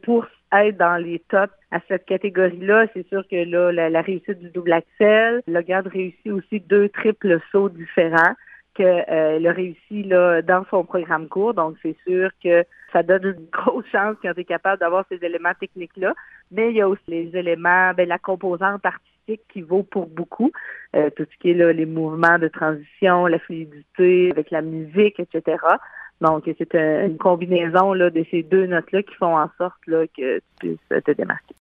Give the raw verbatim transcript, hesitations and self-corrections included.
pour être dans les tops à cette catégorie-là, c'est sûr que là, la, la réussite du double axel, Logan réussit aussi deux triples sauts différents qu'elle euh, a réussi là, dans son programme court. Donc, c'est sûr que ça donne une grosse chance quand tu es capable d'avoir ces éléments techniques-là. Mais il y a aussi les éléments, ben, la composante artistique qui vaut pour beaucoup. Euh, tout ce qui est là, les mouvements de transition, la fluidité avec la musique, et cetera. Donc, c'est une combinaison là, de ces deux notes-là qui font en sorte là, que tu puisses te démarquer.